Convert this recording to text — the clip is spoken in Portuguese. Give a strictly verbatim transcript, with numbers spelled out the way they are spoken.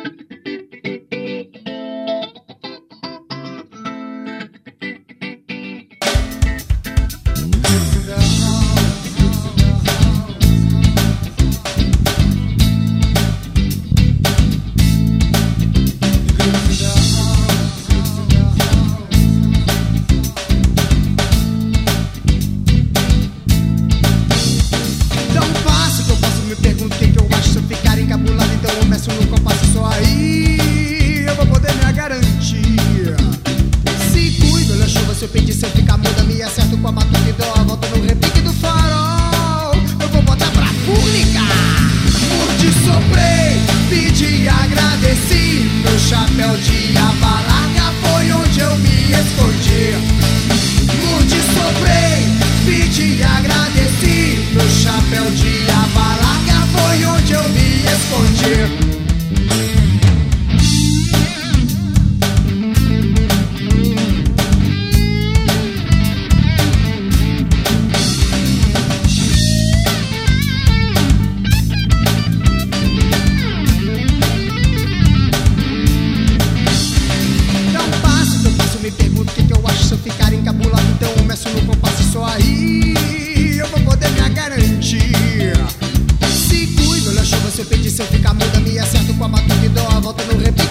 Se eu pedir, se eu ficar muda, me acerto com a batuta e dou a volta no repique do farol. Eu vou botar pra publicar. Curti, soprei, pedi, agradeci. Meu chapéu de aba larga foi onde eu me escondi. Curti, soprei, pedi, agradeci. Meu chapéu de aba larga foi onde eu me escondi. Se eu ficar encabulado, então eu meço no compasso só aí eu vou poder me garantir. Se cuido, olha a chuva, se eu pedir, se eu ficar muda, me acerto com a batuta e dou a volta no repito.